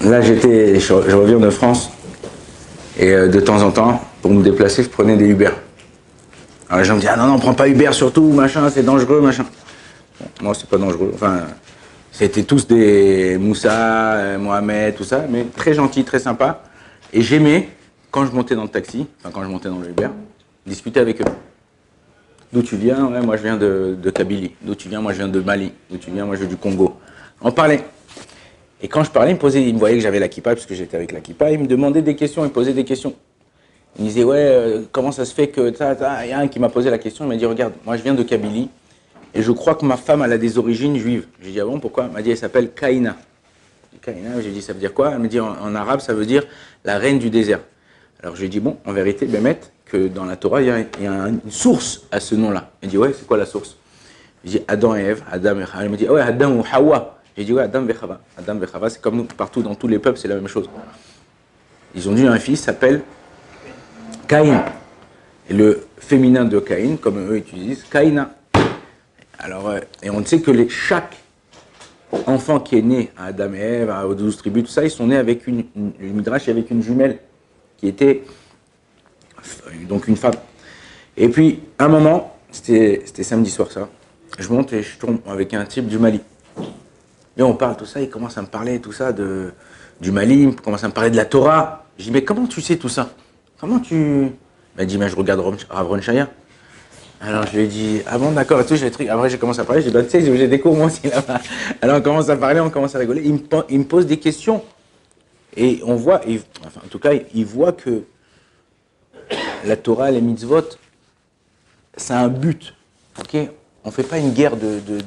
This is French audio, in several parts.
Là, je reviens de France et de temps en temps, pour me déplacer, je prenais des Uber. Alors les gens me disent, ah non, non, prends pas Uber surtout, machin, c'est dangereux, machin. Bon, moi, c'est pas dangereux. Enfin, c'était tous des Moussa, Mohamed, tout ça, mais très gentils, très sympas. Et j'aimais, quand je montais dans le taxi, enfin quand je montais dans le Uber, discuter avec eux. D'où tu viens? Ouais, moi je viens de Kabylie. D'où tu viens? Moi je viens de Mali. D'où tu viens? Moi je viens du Congo. On parlait. Et quand je parlais, il me voyait que j'avais la kippa, parce que j'étais avec la kippa, il me demandait des questions, il me posait des questions. Il me disait, ouais, comment ça se fait que... Il y a un qui m'a posé la question, il m'a dit, regarde, moi je viens de Kabylie, et je crois que ma femme, elle a des origines juives. J'ai dit, ah bon, pourquoi? Elle m'a dit, elle s'appelle Kaïna. Kaïna, j'ai dit, ça veut dire quoi? Elle me dit, en arabe, ça veut dire la reine du désert. Alors j'ai dit, bon, en vérité, Bémet, que dans la Torah, il y a une source à ce nom-là. Elle dit, ouais, c'est quoi la source? J'ai dit, Adam et Ève, Adam et Chava. Elle me dit, ah ouais, Adam ou Hawa. J'ai dit, ouais, Adam et Chava. Adam et Chava, c'est comme nous, partout, dans tous les peuples, c'est la même chose. Ils ont dit, un fils s'appelle Caïn. Et le féminin de Caïn, comme eux utilisent, Caïna. Alors, et on sait que chaque enfant qui est né à Adam et Ève, aux 12 tribus, tout ça, ils sont nés avec le Midrash, avec une jumelle, qui était donc une femme. Et puis, à un moment, c'était samedi soir ça, je monte et je tombe avec un type du Mali. Et on parle tout ça, il commence à me parler tout ça du Mali, il commence à me parler de la Torah. Je dis, mais comment tu sais tout ça? Comment tu... Il m'a dit, mais je regarde Rav Ron Shaya. Alors je lui ai dit, ah bon, d'accord, et tout, après j'ai commencé à parler, j'ai dit, bah, tu sais, j'ai des cours moi aussi là-bas. Alors on commence à parler, on commence à rigoler, il me pose des questions. Et on voit, enfin en tout cas, il voit que la Torah, les mitzvot, c'est un but, ok? On ne fait pas une guerre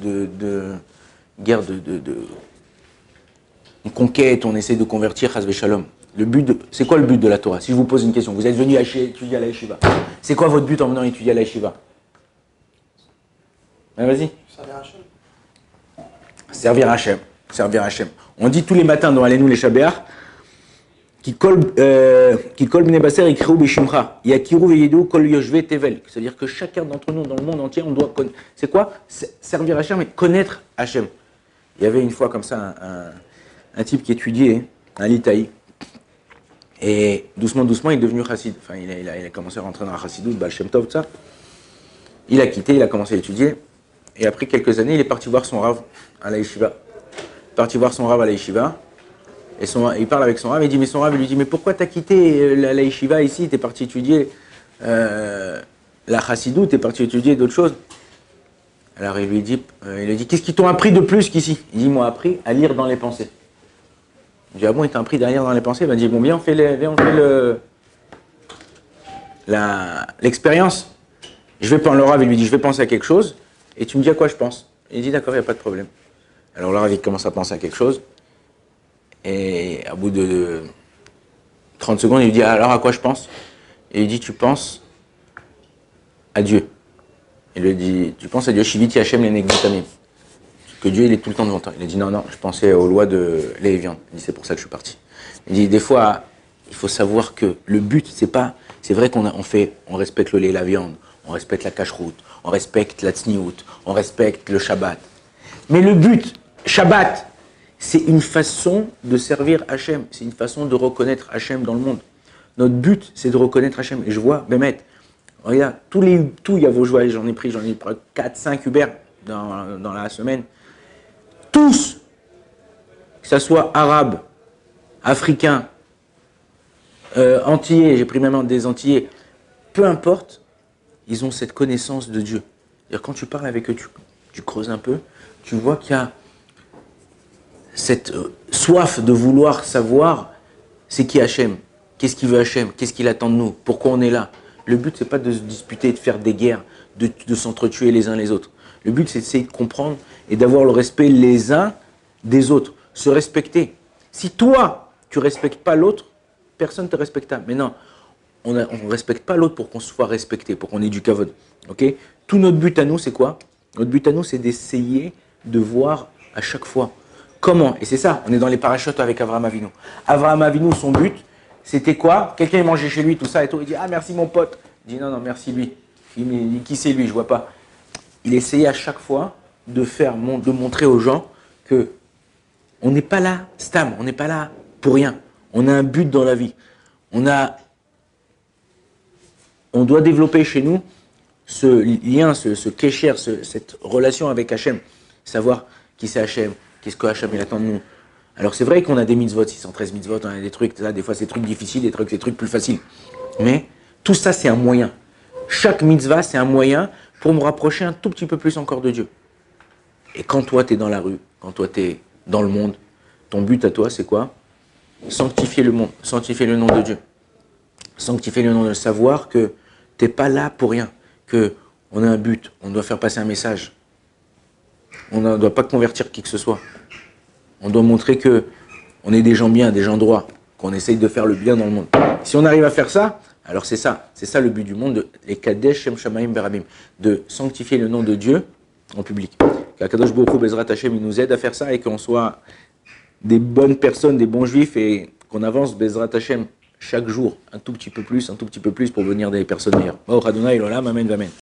une conquête, on essaie de convertir Chas Shalom. C'est quoi le but de la Torah? Si je vous pose une question, vous êtes venu étudier à la Yeshiva. C'est quoi votre but en venant étudier à la Yeshiva? Vas-y. Servir Hachem. Servir Hachem. Servir Hachem. On dit tous les matins dans Aleinu les Shabéar, qui kol bnei baser ikhreu bishimcha, yakiru veyedu kol yoshve tevel. C'est-à-dire que chacun d'entre nous dans le monde entier, on doit connaître. C'est quoi? Servir Hachem et connaître Hachem. Il y avait une fois comme ça un type qui étudiait, un litaï, et doucement, doucement, il est devenu chassid. Enfin, il a commencé à rentrer dans la chassidoute, Baal Shem Tov, tout ça. Il a quitté, il a commencé à étudier, et après quelques années, il est parti voir son rav à la yeshiva. Parti voir son rav à la yeshiva, et il parle avec son rav, mais son rav lui dit, mais pourquoi t'as quitté la yeshiva ici, t'es parti étudier la chassidoute, t'es parti étudier d'autres choses. Alors il lui dit, qu'est-ce qu'ils t'ont appris de plus qu'ici? Il dit, ils m'ont appris à lire dans les pensées. Il dit, ah bon, il t'a appris à lire dans les pensées? Il m'a dit, bon, viens, on fait l'expérience. Le Rav, il lui dit, je vais penser à quelque chose, et tu me dis à quoi je pense. Il dit, d'accord, il n'y a pas de problème. Alors le Rav, il commence à penser à quelque chose, et à bout de 30 secondes, il lui dit, alors à quoi je pense? Et il dit, tu penses à Dieu. Il lui dit, tu penses à Dieu, Shiviti Hashem Lenegditamim. Que Dieu, il est tout le temps devant toi. Il a dit, non, non, je pensais aux lois de lait et viande. Il dit, c'est pour ça que je suis parti. Il dit, des fois, il faut savoir que le but, c'est vrai qu'on respecte le lait et la viande, on respecte la cacheroute, on respecte la tsniout, on respecte le Shabbat. Mais le but, Shabbat, c'est une façon de servir Hachem, c'est une façon de reconnaître Hachem dans le monde. Notre but, c'est de reconnaître Hachem. Et je vois, Bémet, regarde, il y a vos joies, j'en ai pris 4, 5 Uber dans la semaine. Tous, que ce soit arabes, africains, antillais, j'ai pris même des antillais, peu importe, ils ont cette connaissance de Dieu. C'est-à-dire, quand tu parles avec eux, tu creuses un peu, tu vois qu'il y a cette soif de vouloir savoir c'est qui Hachem, qu'est-ce qu'il veut Hachem, qu'est-ce qu'il attend de nous, pourquoi on est là. Le but, c'est pas de se disputer, de faire des guerres, de s'entretuer les uns les autres. Le but, c'est d'essayer de comprendre et d'avoir le respect les uns des autres. Se respecter. Si toi, tu ne respectes pas l'autre, personne ne te respectera. Mais non, on ne respecte pas l'autre pour qu'on soit respecté, pour qu'on ait du kavod. Okay? Tout notre but à nous, c'est quoi? Notre but à nous, c'est d'essayer de voir à chaque fois comment. Et c'est ça, on est dans les parachutes avec Avraham Avinu. Avraham Avinu, son but, c'était quoi? Quelqu'un mangeait chez lui, tout ça et tout. Il dit, ah merci mon pote. Il dit, non, non, merci lui. Il dit, qui c'est lui? Je vois pas. Il essayait à chaque fois de montrer aux gens que on n'est pas là, stam, on n'est pas là pour rien. On a un but dans la vie. On doit développer chez nous ce lien, ce kécher, cette relation avec Hachem. Savoir qui c'est Hachem, qu'est-ce que Hachem il attend de nous. Alors c'est vrai qu'on a des mitzvot, 613 mitzvot, on a des trucs, des fois c'est des trucs difficiles, des trucs plus faciles. Mais tout ça c'est un moyen. Chaque mitzvah c'est un moyen pour me rapprocher un tout petit peu plus encore de Dieu. Et quand toi tu es dans la rue, quand toi tu es dans le monde, ton but à toi c'est quoi? Sanctifier le monde, sanctifier le nom de Dieu. Sanctifier le nom de savoir que tu n'es pas là pour rien, qu'on a un but, on doit faire passer un message. On ne doit pas convertir qui que ce soit. On doit montrer qu'on est des gens bien, des gens droits, qu'on essaye de faire le bien dans le monde. Si on arrive à faire ça, alors c'est ça le but du monde, les Kadesh Shem Shamayim Berabim, de sanctifier le nom de Dieu en public. Qu'Akadosh Baruch Hu Bezrat Hashem il nous aide à faire ça et qu'on soit des bonnes personnes, des bons juifs et qu'on avance Bezrat Hashem chaque jour un tout petit peu plus pour devenir des personnes meilleures. Baruch Adonai L'Olam, Amen, Amen.